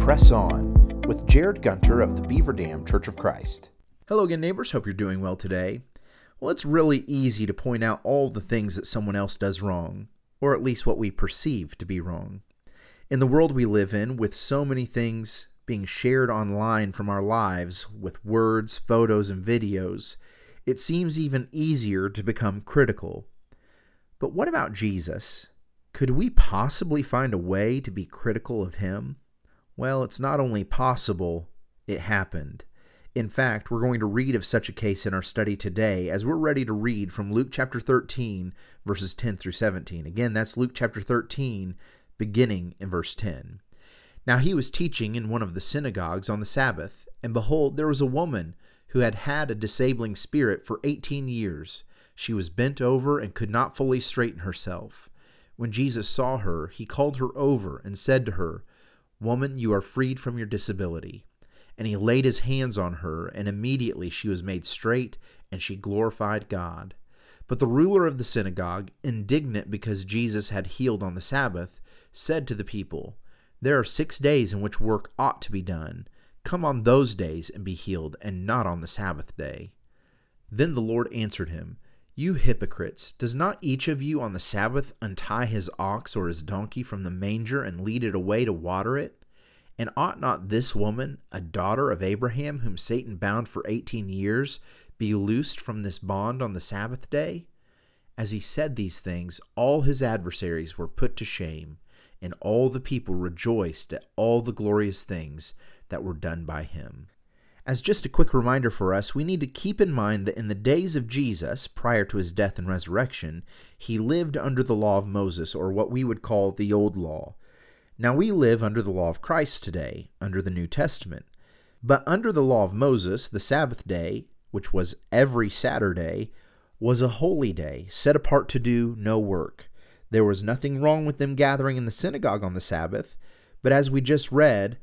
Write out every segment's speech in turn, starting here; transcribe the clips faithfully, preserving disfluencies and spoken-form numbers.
Press On with Jared Gunter of the Beaver Dam Church of Christ. Hello again, neighbors. Hope you're doing well today. Well, it's really easy to point out all the things that someone else does wrong, or at least what we perceive to be wrong. In the world we live in, with so many things being shared online from our lives with words, photos, and videos, it seems even easier to become critical. But what about Jesus? Could we possibly find a way to be critical of him? Well, it's not only possible, it happened. In fact, we're going to read of such a case in our study today as we're ready to read from Luke chapter thirteen, verses ten through seventeen. Again, that's Luke chapter thirteen, beginning in verse ten. Now he was teaching in one of the synagogues on the Sabbath, and behold, there was a woman who had had a disabling spirit for eighteen years. She was bent over and could not fully straighten herself. When Jesus saw her, he called her over and said to her, "Woman, you are freed from your disability." And he laid his hands on her, and immediately she was made straight, and she glorified God. But the ruler of the synagogue, indignant because Jesus had healed on the Sabbath, said to the people, "There are six days in which work ought to be done. Come on those days and be healed, and not on the Sabbath day." Then the Lord answered him, "You hypocrites, does not each of you on the Sabbath untie his ox or his donkey from the manger and lead it away to water it? And ought not this woman, a daughter of Abraham, whom Satan bound for eighteen years, be loosed from this bond on the Sabbath day?" As he said these things, all his adversaries were put to shame, and all the people rejoiced at all the glorious things that were done by him. As just a quick reminder for us, we need to keep in mind that in the days of Jesus, prior to his death and resurrection, he lived under the law of Moses, or what we would call the Old Law. Now we live under the law of Christ today, under the New Testament. But under the law of Moses, the Sabbath day, which was every Saturday, was a holy day, set apart to do no work. There was nothing wrong with them gathering in the synagogue on the Sabbath, but as we just read,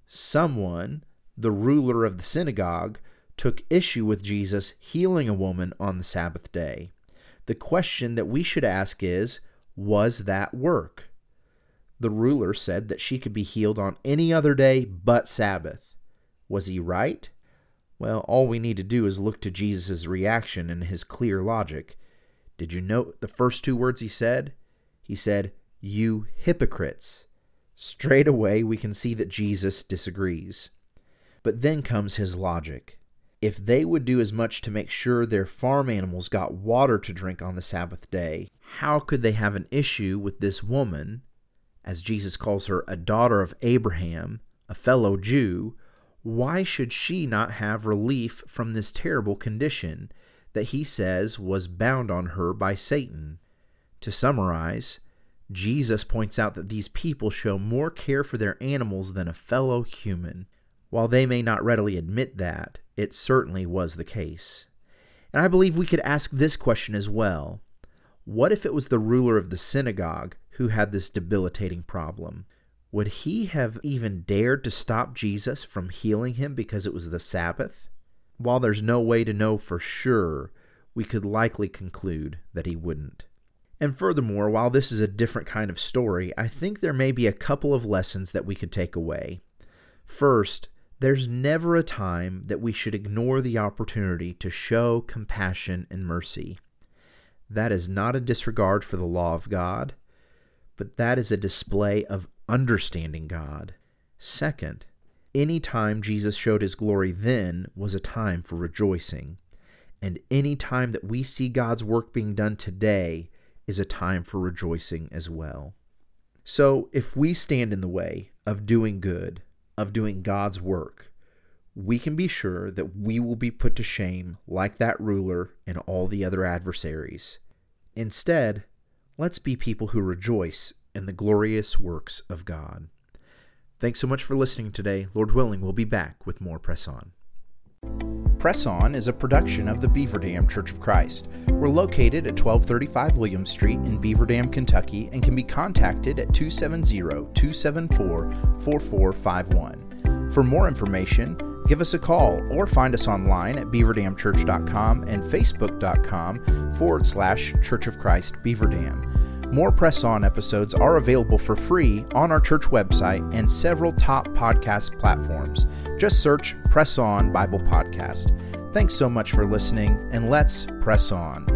someone, the ruler of the synagogue, took issue with Jesus healing a woman on the Sabbath day. The question that we should ask is, was that work? The ruler said that she could be healed on any other day but Sabbath. Was he right? Well, all we need to do is look to Jesus' reaction and his clear logic. Did you note the first two words he said? He said, "You hypocrites." Straight away, we can see that Jesus disagrees. But then comes his logic. If they would do as much to make sure their farm animals got water to drink on the Sabbath day, how could they have an issue with this woman, as Jesus calls her a daughter of Abraham, a fellow Jew? Why should she not have relief from this terrible condition that he says was bound on her by Satan? To summarize, Jesus points out that these people show more care for their animals than a fellow human. While they may not readily admit that, it certainly was the case. And I believe we could ask this question as well. What if it was the ruler of the synagogue who had this debilitating problem? Would he have even dared to stop Jesus from healing him because it was the Sabbath? While there's no way to know for sure, we could likely conclude that he wouldn't. And furthermore, while this is a different kind of story, I think there may be a couple of lessons that we could take away. First, there's never a time that we should ignore the opportunity to show compassion and mercy. That is not a disregard for the law of God, but that is a display of understanding God. Second, any time Jesus showed his glory then was a time for rejoicing. And any time that we see God's work being done today is a time for rejoicing as well. So if we stand in the way of doing good, of doing God's work, we can be sure that we will be put to shame like that ruler and all the other adversaries. Instead, let's be people who rejoice in the glorious works of God. Thanks so much for listening today. Lord willing, we'll be back with more Press On. Press On is a production of the Beaver Dam Church of Christ. We're located at twelve thirty-five William Street in Beaver Dam, Kentucky, and can be contacted at two seven zero, two seven four, four four five one. For more information, give us a call or find us online at beaver dam church dot com and facebook dot com forward slash Church of Christ Beaver Dam. More Press On episodes are available for free on our church website and several top podcast platforms. Just search Press On Bible Podcast. Thanks so much for listening, and let's press on.